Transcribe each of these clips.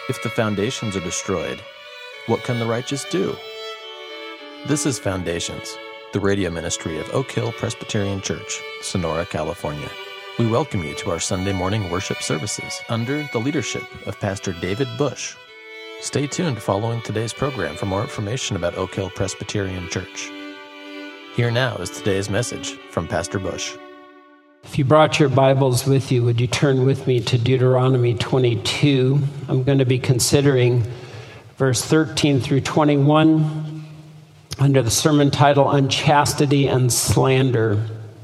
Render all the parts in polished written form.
If the foundations are destroyed, what can the righteous do? This is Foundations, the radio ministry of Oak Hill Presbyterian Church, Sonora, California. We welcome you to our Sunday morning worship services under the leadership of Pastor David Bush. Stay tuned following today's program for more information about Oak Hill Presbyterian Church. Here now is today's message from Pastor Bush. If you brought your Bibles with you, would you turn with me to Deuteronomy 22? I'm going to be considering verse 13 through 21 under the sermon title, Unchastity and Slander.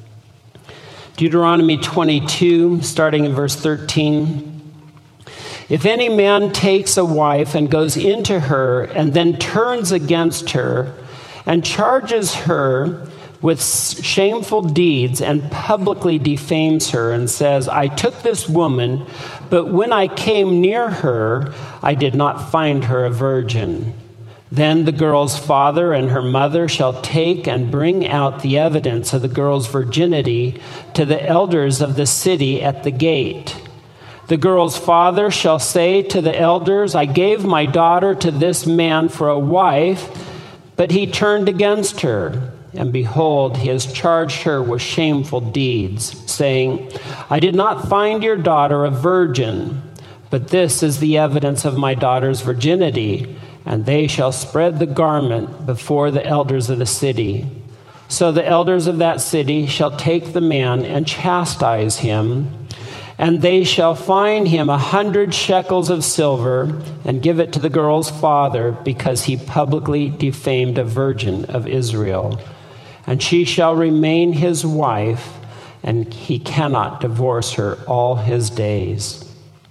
Deuteronomy 22, starting in verse 13. If any man takes a wife and goes into her and then turns against her and charges her with shameful deeds and publicly defames her and says, I took this woman, but when I came near her, I did not find her a virgin. Then the girl's father and her mother shall take and bring out the evidence of the girl's virginity to the elders of the city at the gate. The girl's father shall say to the elders, I gave my daughter to this man for a wife, but he turned against her. And behold, he has charged her with shameful deeds, saying, I did not find your daughter a virgin, but this is the evidence of my daughter's virginity, and they shall spread the garment before the elders of the city. So the elders of that city shall take the man and chastise him, and they shall fine him 100 shekels of silver and give it to the girl's father, because he publicly defamed a virgin of Israel. And she shall remain his wife, and he cannot divorce her all his days.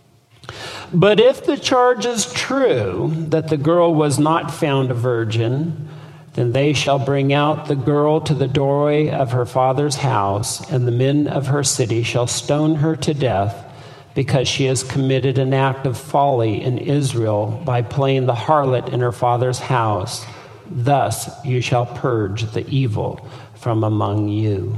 But if the charge is true that the girl was not found a virgin, then they shall bring out the girl to the doorway of her father's house, and the men of her city shall stone her to death, because she has committed an act of folly in Israel by playing the harlot in her father's house. Thus you shall purge the evil from among you.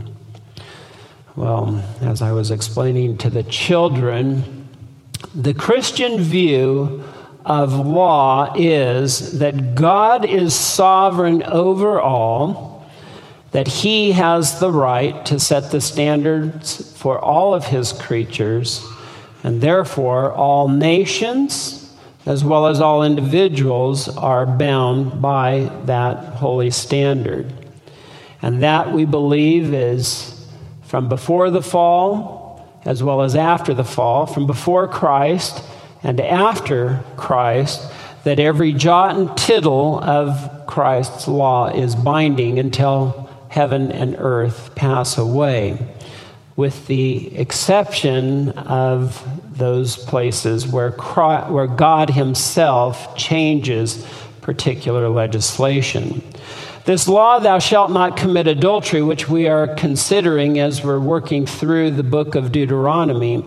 Well, as I was explaining to the children, the Christian view of law is that God is sovereign over all, that he has the right to set the standards for all of his creatures, and therefore all nations, as well as all individuals, are bound by that holy standard. And that, we believe, is from before the fall, as well as after the fall, from before Christ and after Christ, that every jot and tittle of Christ's law is binding until heaven and earth pass away, with the exception of those places where God himself changes particular legislation. This law, thou shalt not commit adultery, which we are considering as we're working through the book of Deuteronomy,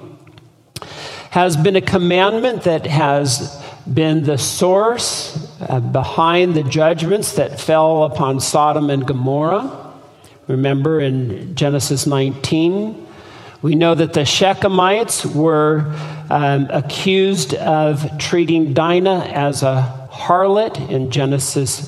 has been a commandment that has been the source behind the judgments that fell upon Sodom and Gomorrah. Remember in Genesis 19, we know that the Shechemites were accused of treating Dinah as a harlot in Genesis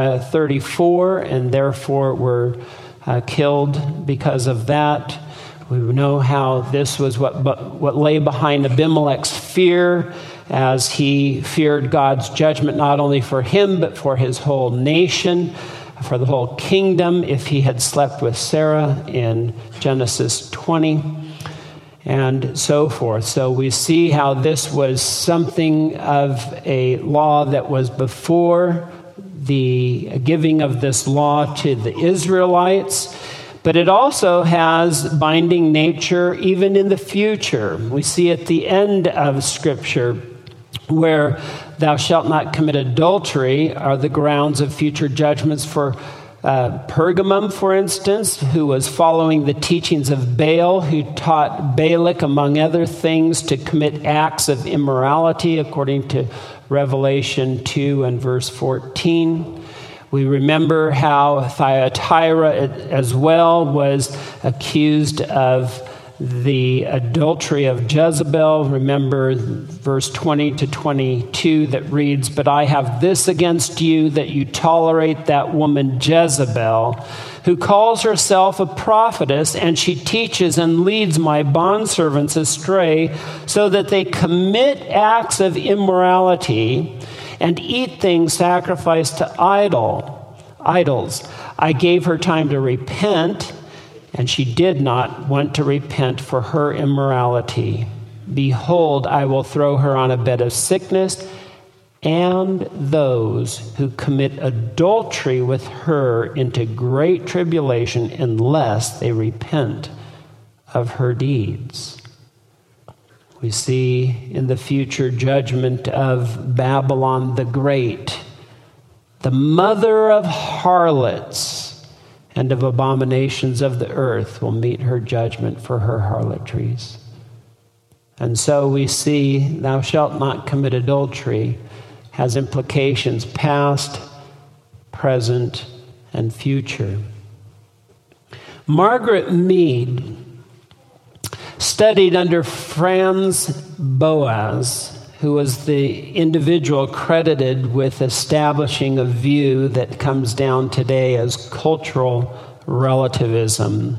34, and therefore were killed because of that. We know how this was what lay behind Abimelech's fear, as he feared God's judgment not only for him, but for his whole nation, for the whole kingdom, if he had slept with Sarah in Genesis 20, and so forth. So we see how this was something of a law that was before the giving of this law to the Israelites, but it also has binding nature even in the future. We see at the end of Scripture where thou shalt not commit adultery are the grounds of future judgments for Pergamum, for instance, who was following the teachings of Baal, who taught Balak, among other things, to commit acts of immorality, according to Revelation 2 and verse 14. We remember how Thyatira as well was accused of the adultery of Jezebel. Remember verse 20 to 22 that reads, "But I have this against you, that you tolerate that woman Jezebel, who calls herself a prophetess, and she teaches and leads my bondservants astray, so that they commit acts of immorality and eat things sacrificed to idols. I gave her time to repent, and she did not want to repent for her immorality. Behold, I will throw her on a bed of sickness, and those who commit adultery with her into great tribulation, unless they repent of her deeds." We see in the future judgment of Babylon the Great, the mother of harlots and of abominations of the earth will meet her judgment for her harlotries. And so we see, "Thou shalt not commit adultery," has implications past, present, and future. Margaret Mead studied under Franz Boas, who was the individual credited with establishing a view that comes down today as cultural relativism.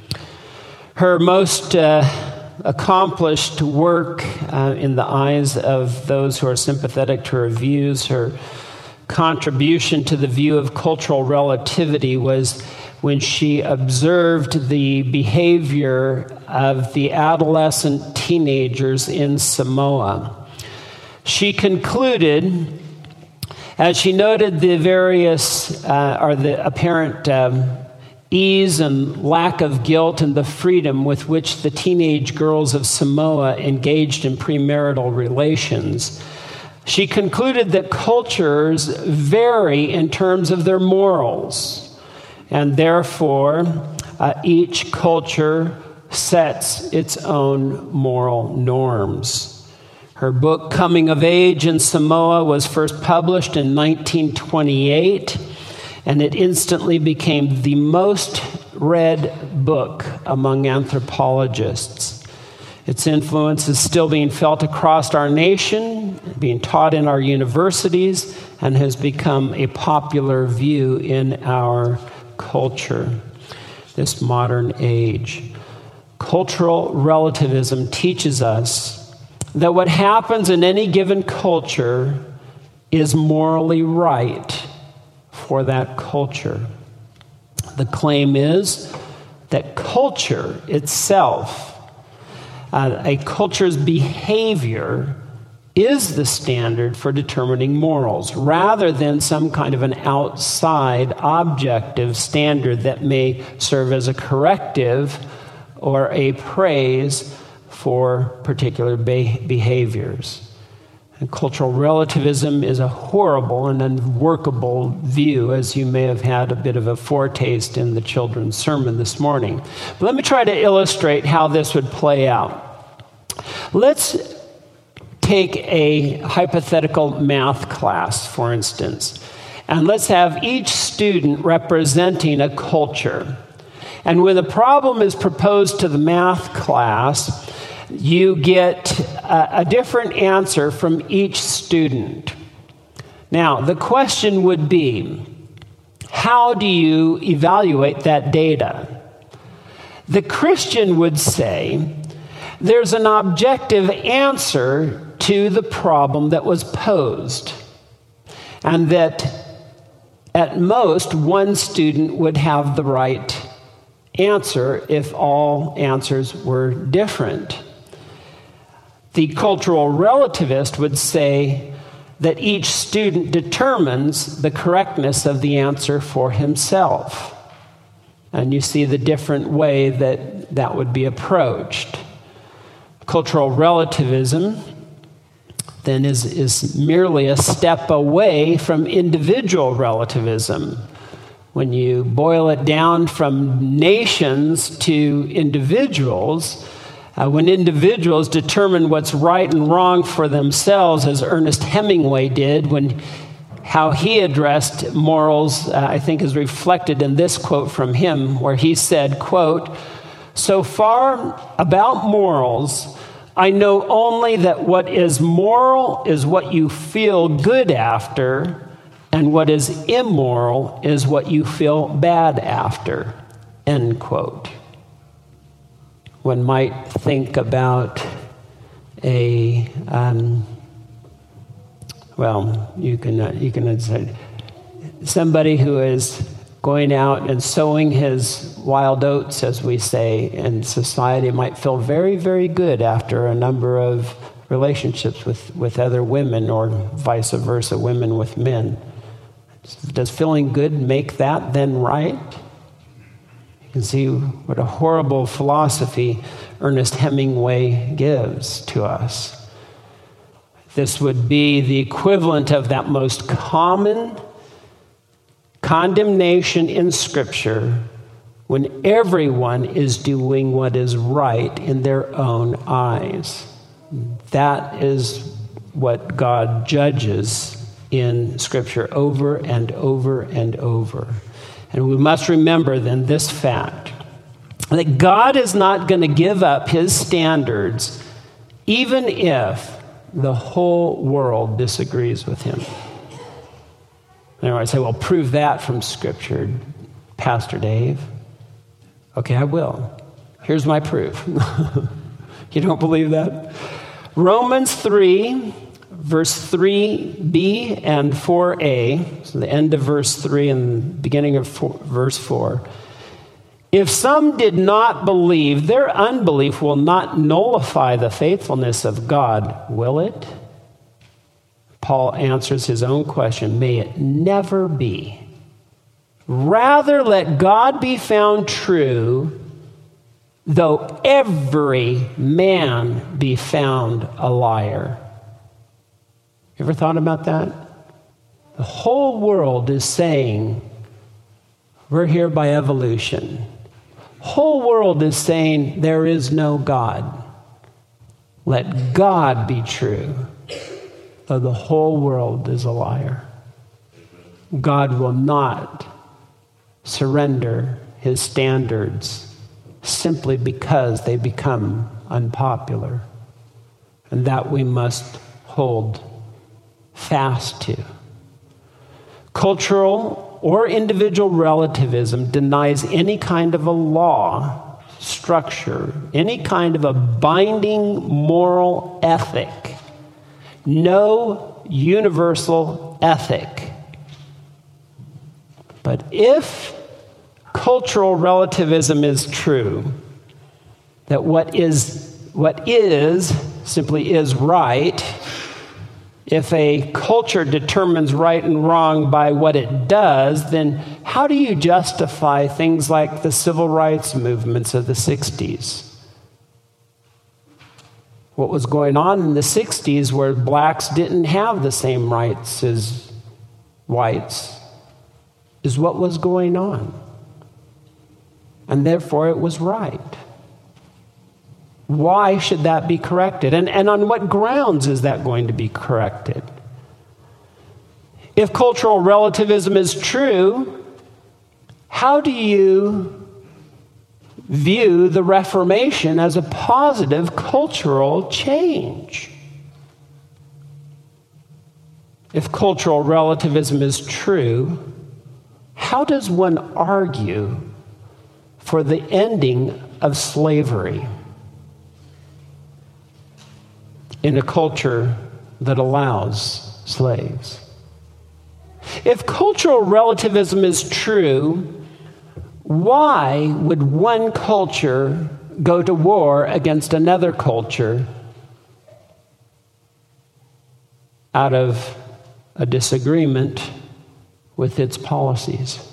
Her most accomplished work in the eyes of those who are sympathetic to her views, her contribution to the view of cultural relativity was when she observed the behavior of the adolescent teenagers in Samoa. She concluded, as she noted the various, or the apparent ease and lack of guilt and the freedom with which the teenage girls of Samoa engaged in premarital relations, she concluded that cultures vary in terms of their morals, and therefore each culture sets its own moral norms. Her book, Coming of Age in Samoa, was first published in 1928, and it instantly became the most read book among anthropologists. Its influence is still being felt across our nation, being taught in our universities, and has become a popular view in our culture, this modern age. Cultural relativism teaches us that what happens in any given culture is morally right for that culture. The claim is that culture itself, a culture's behavior, is the standard for determining morals, rather than some kind of an outside objective standard that may serve as a corrective or a praise for particular behaviors. And cultural relativism is a horrible and unworkable view, as you may have had a bit of a foretaste in the children's sermon this morning. But let me try to illustrate how this would play out. Let's take a hypothetical math class, for instance, and let's have each student representing a culture. And when the problem is proposed to the math class, you get a different answer from each student. Now, the question would be, how do you evaluate that data? The Christian would say, there's an objective answer to the problem that was posed, and that at most one student would have the right answer if all answers were different. The cultural relativist would say that each student determines the correctness of the answer for himself. And you see the different way that that would be approached. Cultural relativism then is merely a step away from individual relativism. When you boil it down from nations to individuals, when individuals determine what's right and wrong for themselves, as Ernest Hemingway did, how he addressed morals, I think is reflected in this quote from him, where he said, quote, So far about morals, I know only that what is moral is what you feel good after, and what is immoral is what you feel bad after. End quote. One might think about you can say somebody who is going out and sowing his wild oats, as we say in society, might feel very, very good after a number of relationships with other women, or vice versa, women with men. Does feeling good make that then right? You can see what a horrible philosophy Ernest Hemingway gives to us. This would be the equivalent of that most common condemnation in Scripture when everyone is doing what is right in their own eyes. That is what God judges in Scripture over and over and over. And we must remember then this fact, that God is not going to give up his standards even if the whole world disagrees with him. And I say, well, prove that from Scripture, Pastor Dave. Okay, I will. Here's my proof. You don't believe that? Romans 3, verse 3b and 4a, so the end of verse 3 and beginning of verse 4. If some did not believe, their unbelief will not nullify the faithfulness of God, will it? Paul answers his own question, may it never be. Rather, let God be found true, though every man be found a liar. You ever thought about that? The whole world is saying we're here by evolution. Whole world is saying there is no God. Let God be true, though the whole world is a liar. God will not surrender his standards simply because they become unpopular, and that we must hold fast to. Cultural or individual relativism denies any kind of a law, structure, any kind of a binding moral ethic. No universal ethic. But if cultural relativism is true, that what is simply is right, if a culture determines right and wrong by what it does, then how do you justify things like the civil rights movements of the 60s? What was going on in the 60s where blacks didn't have the same rights as whites is what was going on. And therefore it was right. Why should that be corrected? And on what grounds is that going to be corrected? If cultural relativism is true, how do you view the Reformation as a positive cultural change? If cultural relativism is true, how does one argue for the ending of slavery in a culture that allows slaves? If cultural relativism is true, why would one culture go to war against another culture out of a disagreement with its policies?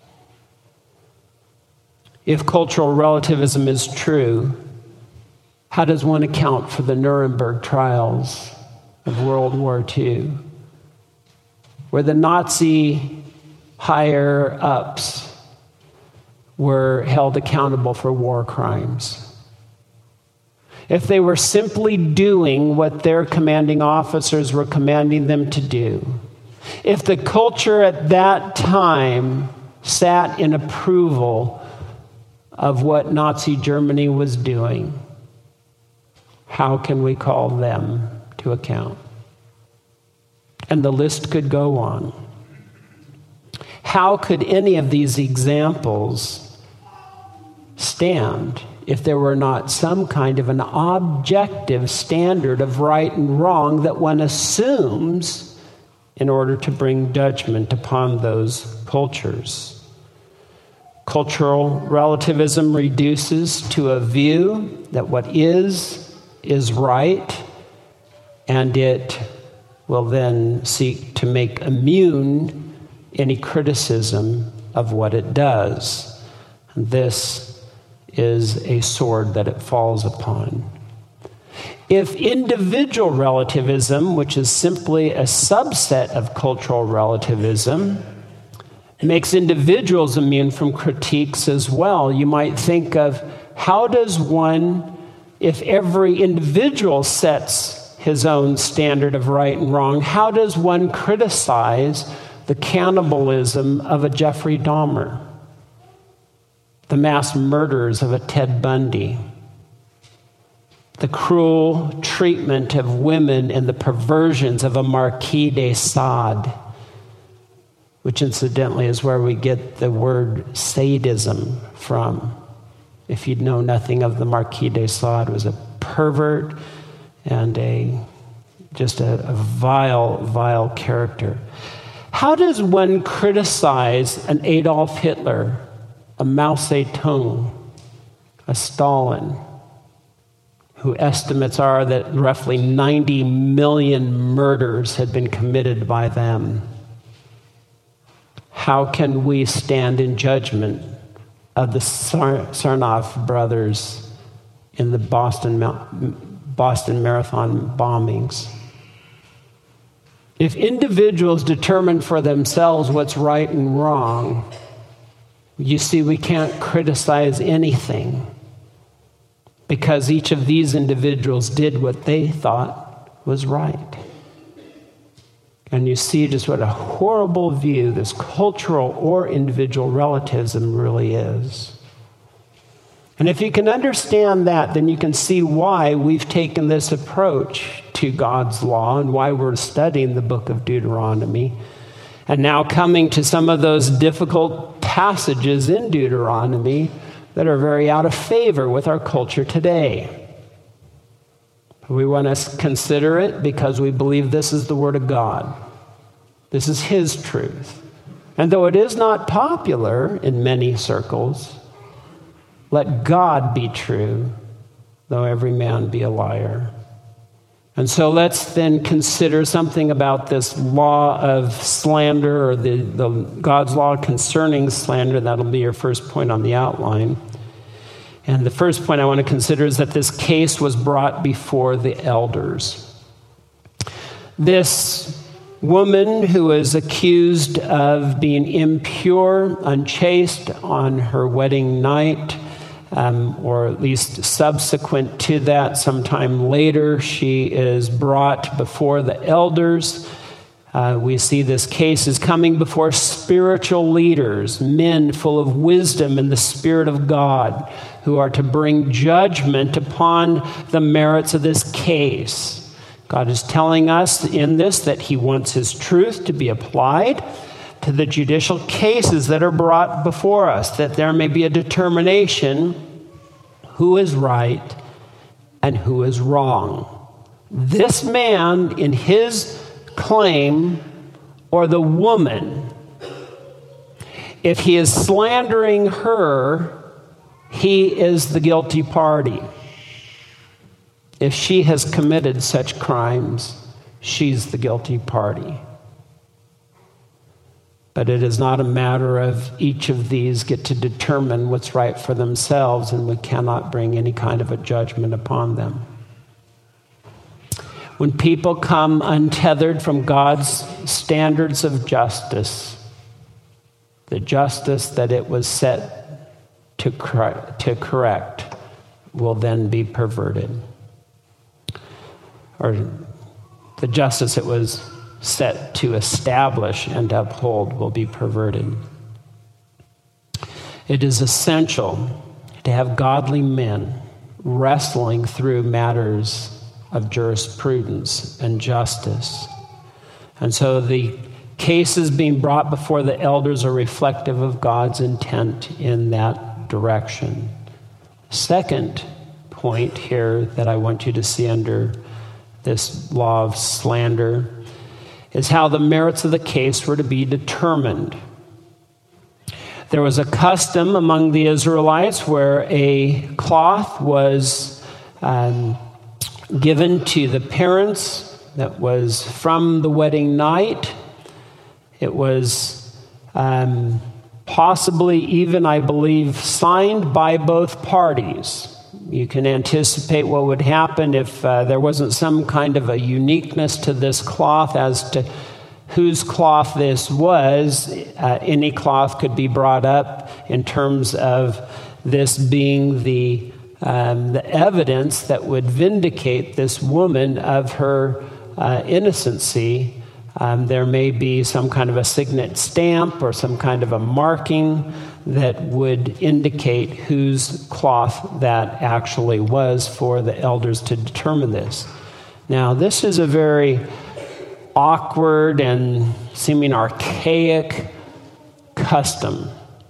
If cultural relativism is true, how does one account for the Nuremberg trials of World War II, where the Nazi higher-ups were held accountable for war crimes? If they were simply doing what their commanding officers were commanding them to do, if the culture at that time sat in approval of what Nazi Germany was doing, how can we call them to account? And the list could go on. How could any of these examples stand if there were not some kind of an objective standard of right and wrong that one assumes in order to bring judgment upon those cultures? Cultural relativism reduces to a view that what is right, and it will then seek to make immune any criticism of what it does. And this is a sword that it falls upon. If individual relativism, which is simply a subset of cultural relativism, makes individuals immune from critiques as well, you might think of how does one, if every individual sets his own standard of right and wrong, how does one criticize the cannibalism of a Jeffrey Dahmer, the mass murders of a Ted Bundy, the cruel treatment of women and the perversions of a Marquis de Sade, which incidentally is where we get the word sadism from. If you'd know nothing of the Marquis de Sade, was a pervert and just a vile, vile character. How does one criticize an Adolf Hitler, a Mao Zedong, a Stalin, who estimates are that roughly 90 million murders had been committed by them? How can we stand in judgment of the Sarnoff brothers in the Boston Marathon bombings? If individuals determine for themselves what's right and wrong, you see, we can't criticize anything because each of these individuals did what they thought was right. And you see just what a horrible view this cultural or individual relativism really is. And if you can understand that, then you can see why we've taken this approach to God's law and why we're studying the book of Deuteronomy. And now coming to some of those difficult passages in Deuteronomy that are very out of favor with our culture today. We want to consider it because we believe this is the Word of God. This is His truth. And though it is not popular in many circles, let God be true, though every man be a liar. And so let's then consider something about this law of slander, or the God's law concerning slander. That'll be your first point on the outline. And the first point I want to consider is that this case was brought before the elders. This woman who is accused of being impure, unchaste on her wedding night, or at least subsequent to that, sometime later, she is brought before the elders. We see this case is coming before spiritual leaders, men full of wisdom and the Spirit of God, who are to bring judgment upon the merits of this case. God is telling us in this that He wants His truth to be applied to the judicial cases that are brought before us, that there may be a determination who is right and who is wrong. This man in his claim, or the woman, if he is slandering her, he is the guilty party. If she has committed such crimes, she's the guilty party. But it is not a matter of each of these get to determine what's right for themselves, and we cannot bring any kind of a judgment upon them. When people come untethered from God's standards of justice, the justice that it was set to correct will then be perverted. Or the justice it was set to establish and uphold will be perverted. It is essential to have godly men wrestling through matters of jurisprudence and justice. And so the cases being brought before the elders are reflective of God's intent in that direction. Second point here that I want you to see under this law of slander is how the merits of the case were to be determined. There was a custom among the Israelites where a cloth was given to the parents that was from the wedding night. It was possibly even, I believe, signed by both parties. You can anticipate what would happen if there wasn't some kind of a uniqueness to this cloth as to whose cloth this was. Any cloth could be brought up in terms of this being the evidence that would vindicate this woman of her innocency. There may be some kind of a signet stamp or some kind of a marking that would indicate whose cloth that actually was for the elders to determine this. Now, this is a very awkward and seeming archaic custom.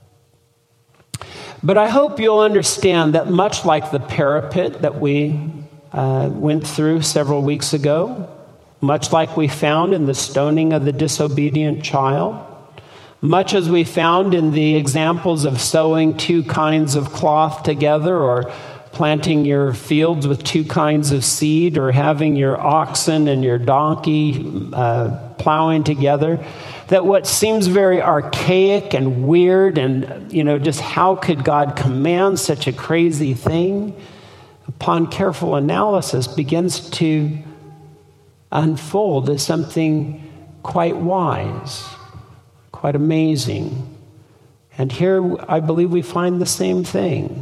But I hope you'll understand that much like the parapet that we went through several weeks ago, much like we found in the stoning of the disobedient child, much as we found in the examples of sewing two kinds of cloth together, or planting your fields with two kinds of seed, or having your oxen and your donkey plowing together, that what seems very archaic and weird and, just how could God command such a crazy thing, upon careful analysis begins to unfold as something quite wise, quite amazing. And here I believe we find the same thing.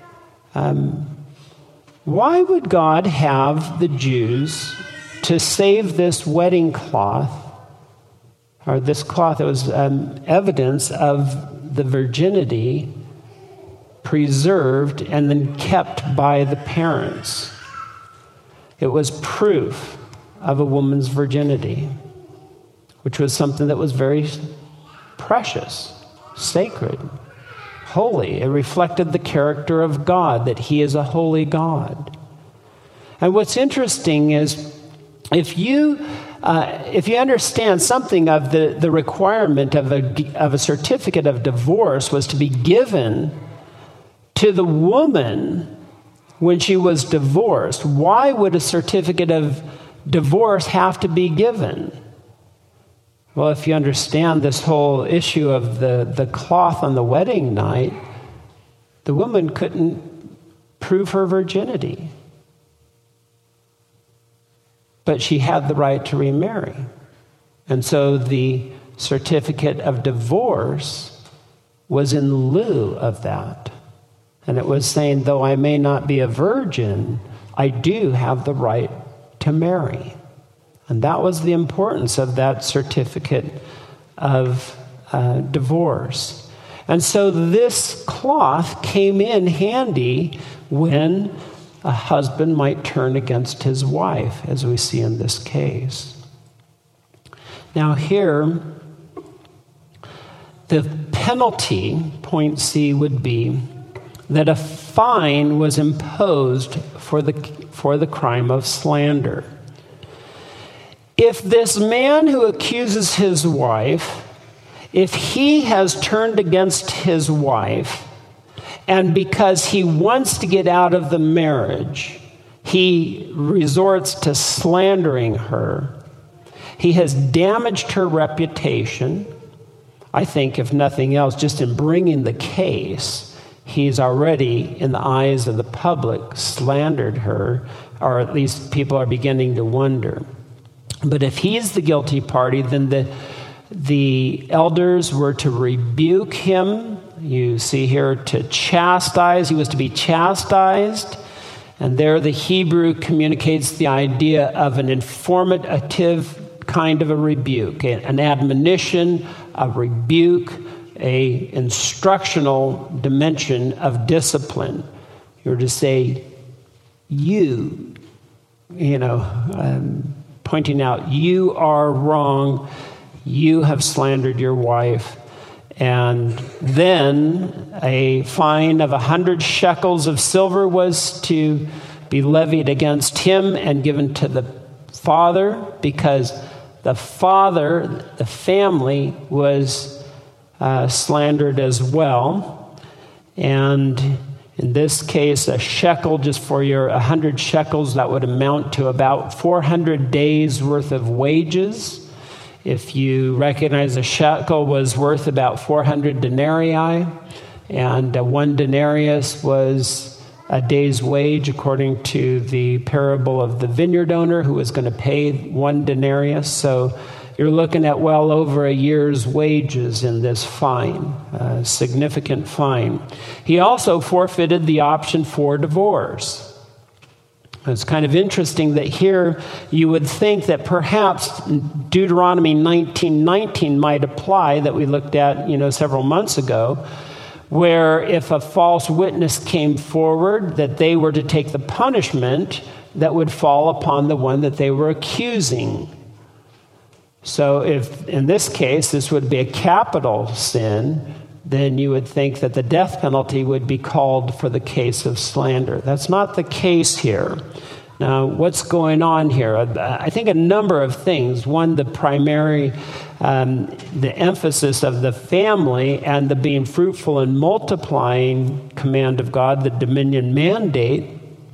Why would God have the Jews to save this wedding cloth, or this cloth that was evidence of the virginity, preserved and then kept by the parents? It was proof of a woman's virginity, which was something that was very precious, sacred, holy. It reflected the character of God, that He is a holy God. And what's interesting is if you understand something of the requirement of a certificate of divorce was to be given to the woman when she was divorced, why would a certificate of divorce have to be given? Well, if you understand this whole issue of the cloth on the wedding night, the woman couldn't prove her virginity. But she had the right to remarry. And so the certificate of divorce was in lieu of that. And it was saying, though I may not be a virgin, I do have the right to marry. And that was the importance of that certificate of divorce. And so this cloth came in handy when a husband might turn against his wife, as we see in this case. Now here, the penalty, point C, would be that a fine was imposed for the crime of slander. If this man who accuses his wife, if he has turned against his wife, and because he wants to get out of the marriage, he resorts to slandering her, he has damaged her reputation. I think, if nothing else, just in bringing the case, he's already, in the eyes of the public, slandered her, or at least people are beginning to wonder. But if he's the guilty party, then the elders were to rebuke him. You see here, to chastise. He was to be chastised. And there the Hebrew communicates the idea of an informative kind of a rebuke, an admonition, a rebuke, a instructional dimension of discipline. You're to say, pointing out, you are wrong, you have slandered your wife. And then a fine of 100 shekels of silver was to be levied against him and given to the father, because the father, the family, was slandered as well. And in this case, a shekel, just for your 100 shekels, that would amount to about 400 days worth of wages. If you recognize, a shekel was worth about 400 denarii, and 1 denarius was a day's wage, according to the parable of the vineyard owner who was going to pay 1 denarius. So you're looking at well over a year's wages in this fine, a significant fine. He also forfeited the option for divorce. It's kind of interesting that here you would think that perhaps Deuteronomy 19:19 might apply, that we looked at, several months ago, where if a false witness came forward, that they were to take the punishment that would fall upon the one that they were accusing. So if in this case this would be a capital sin, then you would think that the death penalty would be called for the case of slander. That's not the case here. Now, what's going on here? I think a number of things. One, the primary, the emphasis of the family and the being fruitful and multiplying command of God, the dominion mandate,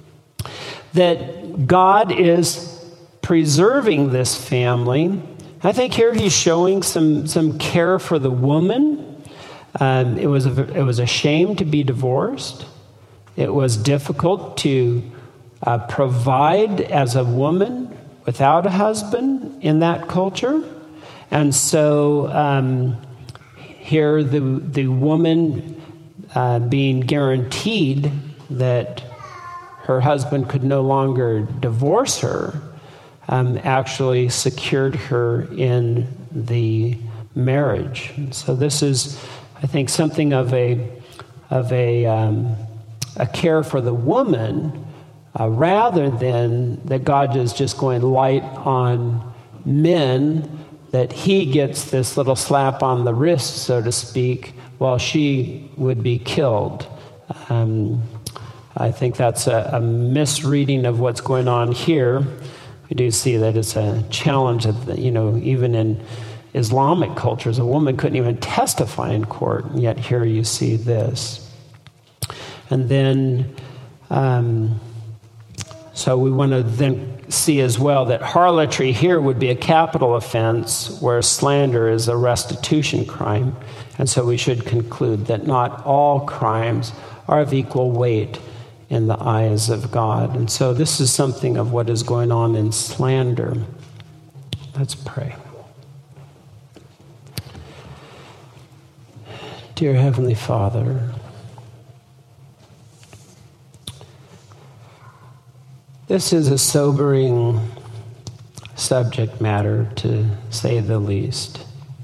that God is preserving this family. I think here he's showing some care for the woman. It was a shame to be divorced. It was difficult to provide as a woman without a husband in that culture. And so here the woman being guaranteed that her husband could no longer divorce her actually secured her in the marriage. So this is, I think, something of a care for the woman, rather than that God is just going light on men, that he gets this little slap on the wrist, so to speak, while she would be killed. I think that's a misreading of what's going on here. We do see that it's a challenge that, even in Islamic cultures, a woman couldn't even testify in court, and yet here you see this. And then, so we want to then see as well that harlotry here would be a capital offense, where slander is a restitution crime. And so we should conclude that not all crimes are of equal weight in the eyes of God. And so this is something of what is going on in slander. Let's pray. Dear Heavenly Father, this is a sobering subject matter, to say the least.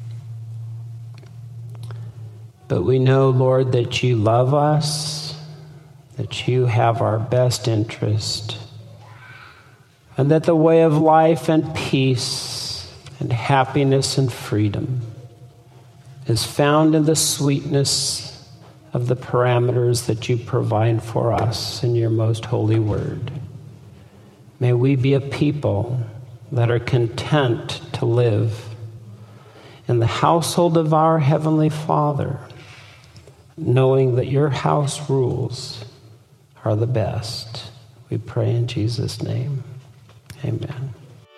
But we know, Lord, that you love us, that you have our best interest, and that the way of life and peace and happiness and freedom is found in the sweetness of the parameters that you provide for us in your most holy word. May we be a people that are content to live in the household of our Heavenly Father, knowing that your house rules are the best. We pray in Jesus' name. Amen.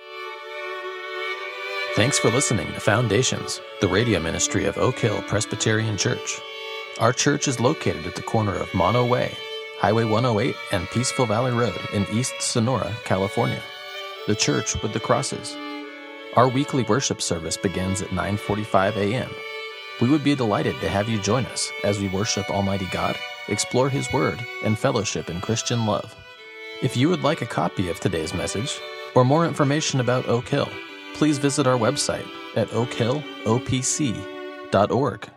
Thanks for listening to Foundations, the radio ministry of Oak Hill Presbyterian Church. Our church is located at the corner of Mono Way, Highway 108, and Peaceful Valley Road in East Sonora, California. The church with the crosses. Our weekly worship service begins at 9:45 a.m. We would be delighted to have you join us as we worship Almighty God, explore His Word, and fellowship in Christian love. If you would like a copy of today's message or more information about Oak Hill, please visit our website at oakhillopc.org.